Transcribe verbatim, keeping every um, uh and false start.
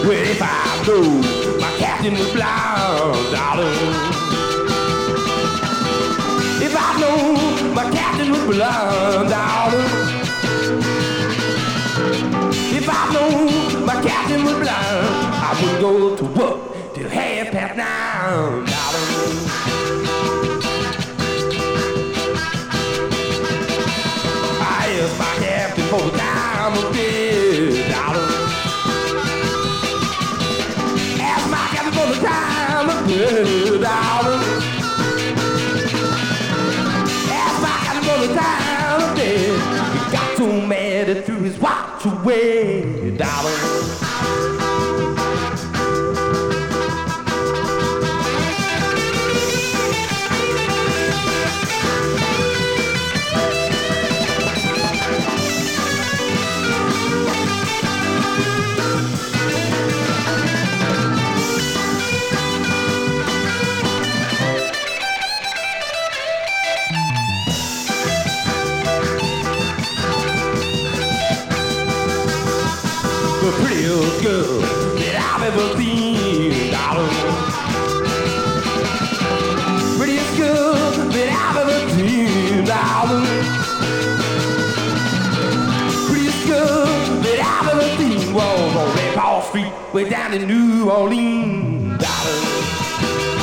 Well, if I know my captain was blind, darling. If I know my captain was blind, darling. If I know my captain was blind, I wouldn't go to work till half past nine, darling. I asked my captain for the time of day, darling. Asked my captain for the time of day, darling. Asked my captain for the time of day. He got so mad he threw his watch away, darling. The prettiest girl that I've ever seen, darling. Prettiest girl that I've ever seen, darling. Prettiest girl that I've ever seen was on Red Cross Street, way down in New Orleans, darling.